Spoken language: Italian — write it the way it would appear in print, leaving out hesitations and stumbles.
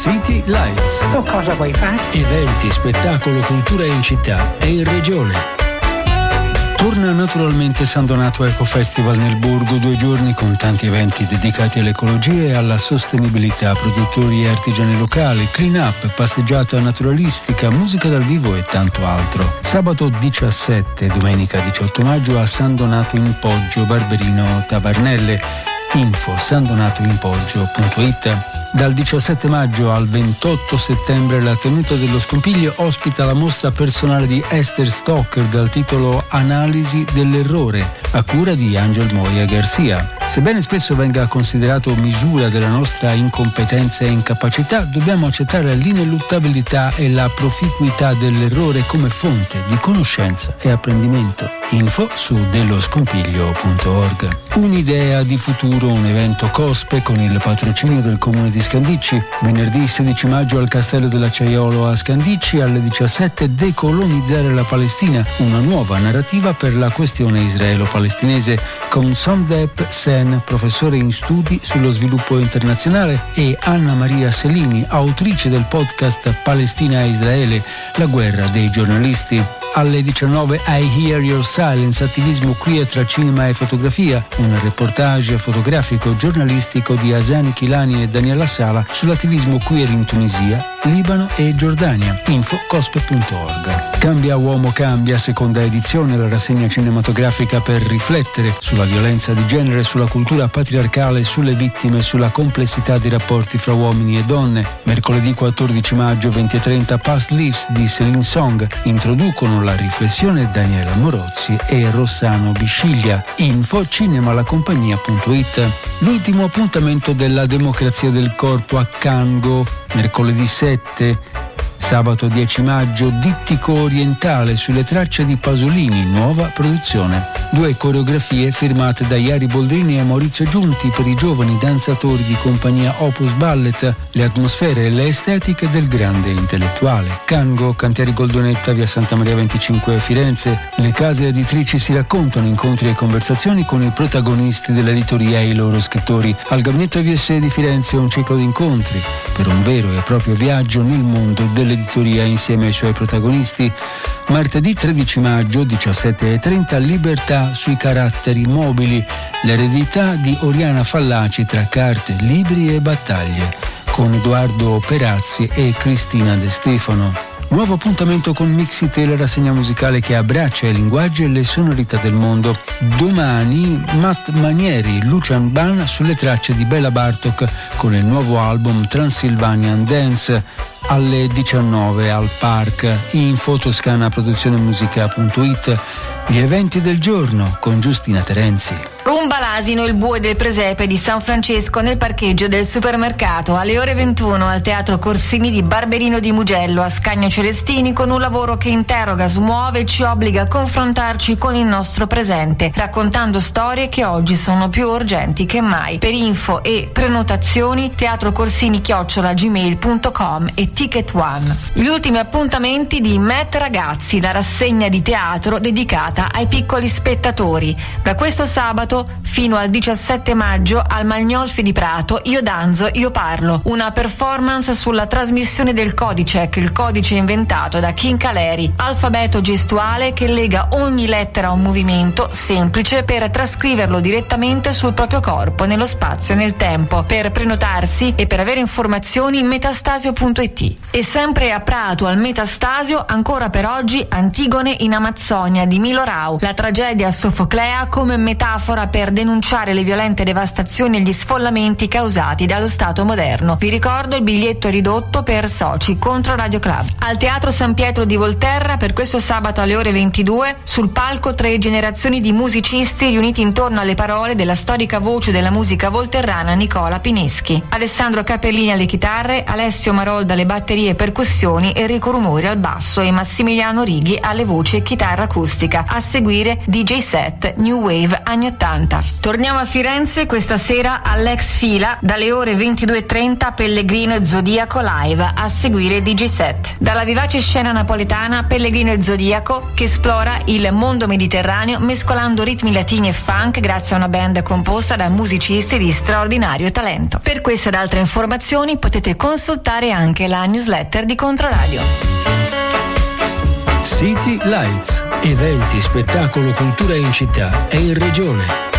City Lights. Tu cosa vuoi fare? Eventi, spettacolo, cultura in città e in regione. Torna naturalmente San Donato Eco Festival nel Borgo, 2 giorni con tanti eventi dedicati all'ecologia e alla sostenibilità, produttori e artigiani locali, clean up, passeggiata naturalistica, musica dal vivo e tanto altro. Sabato 17 e domenica 18 maggio a San Donato in Poggio, Barberino Tavarnelle. Info sandonatoinpoggio.it. Dal 17 maggio al 28 settembre la tenuta dello Scompiglio ospita la mostra personale di Esther Stocker dal titolo Analisi dell'errore, a cura di Angel Moya Garcia. Sebbene spesso venga considerato misura della nostra incompetenza e incapacità, dobbiamo accettare l'ineluttabilità e la proficuità dell'errore come fonte di conoscenza e apprendimento. Info su delloscompiglio.org. Un'idea di futuro, un evento COSPE con il patrocinio del Comune di Scandicci. Venerdì 16 maggio al Castello dell'Acciaiolo a Scandicci alle 17 Decolonizzare la Palestina, una nuova narrativa per la questione israelo-palestinese con Somdep Sen, professore in studi sullo sviluppo internazionale, e Anna Maria Selini, autrice del podcast Palestina e Israele, la guerra dei giornalisti. Alle 19 I Hear Your Silence, attivismo queer tra cinema e fotografia, un reportage fotografico giornalistico di Asani Chilani e Daniela Sala sull'attivismo queer in Tunisia, Libano e Giordania. Info cospe.org. Cambia Uomo Cambia, seconda edizione, la rassegna cinematografica per riflettere sulla violenza di genere, sulla cultura patriarcale, sulle vittime, sulla complessità dei rapporti fra uomini e donne. Mercoledì 14 maggio 20:30 Past Lives di Céline Song introducono la riflessione Daniela Morozzi e Rossano Bisciglia. Info cinemalacompagnia.it. L'ultimo appuntamento della democrazia del corpo a Cango, mercoledì 7. Sabato 10 maggio Dittico Orientale sulle tracce di Pasolini, nuova produzione. 2 coreografie firmate da Iari Boldrini e Maurizio Giunti per i giovani danzatori di compagnia Opus Ballet, le atmosfere e le estetiche del grande intellettuale. Cango, Cantieri Goldonetta, via Santa Maria 25 Firenze. Le case editrici si raccontano, incontri e conversazioni con i protagonisti dell'editoria e i loro scrittori. Al Gabinetto VS di Firenze un ciclo di incontri per un vero e proprio viaggio nel mondo dell'editoria insieme ai suoi protagonisti. Martedì 13 maggio 17:30 Libertà sui caratteri mobili, l'eredità di Oriana Fallaci tra carte, libri e battaglie, con Edoardo Perazzi e Cristina De Stefano. Nuovo appuntamento con Mixite, la rassegna musicale che abbraccia i linguaggi e le sonorità del mondo. Domani Matt Manieri, Lucian Ban sulle tracce di Bela Bartok con il nuovo album Transylvanian Dance. Alle 19 al Park. Info toscanaproduzzionemusica.it. Gli eventi del giorno con Giustina Terenzi. Rumba l'asino, il bue del presepe di San Francesco nel parcheggio del supermercato alle ore 21 al Teatro Corsini di Barberino di Mugello a Scagno Celestini, con un lavoro che interroga, smuove e ci obbliga a confrontarci con il nostro presente, raccontando storie che oggi sono più urgenti che mai. Per info e prenotazioni teatrocorsini@gmail.com e Ticket One. Gli ultimi appuntamenti di Met Ragazzi, la rassegna di teatro dedicata ai piccoli spettatori. Da questo sabato fino al 17 maggio al Magnolfi di Prato Io danzo, io parlo, una performance sulla trasmissione del Codicec, il codice inventato da King Caleri, alfabeto gestuale che lega ogni lettera a un movimento semplice per trascriverlo direttamente sul proprio corpo, nello spazio e nel tempo. Per prenotarsi e per avere informazioni metastasio.it. E sempre a Prato al Metastasio, ancora per oggi, Antigone in Amazzonia di Milo Rau, la tragedia sofoclea come metafora per denunciare le violente devastazioni e gli sfollamenti causati dallo Stato moderno. Vi ricordo il biglietto ridotto per soci contro Radio Club. Al Teatro San Pietro di Volterra per questo sabato alle ore 22 sul palco 3 generazioni di musicisti riuniti intorno alle parole della storica voce della musica volterrana Nicola Pineschi. Alessandro Capellini alle chitarre, Alessio Marolda alle batterie e percussioni, Enrico Rumori al basso e Massimiliano Righi alle voci e chitarra acustica. A seguire DJ set New Wave anni 80 80. Torniamo a Firenze questa sera all'Ex Fila, dalle ore 22:30 Pellegrino e Zodiaco live, a seguire DJ7. Dalla vivace scena napoletana Pellegrino e Zodiaco, che esplora il mondo mediterraneo mescolando ritmi latini e funk grazie a una band composta da musicisti di straordinario talento. Per queste ed altre informazioni potete consultare anche la newsletter di Controradio. City Lights, eventi, spettacolo, cultura in città e in regione.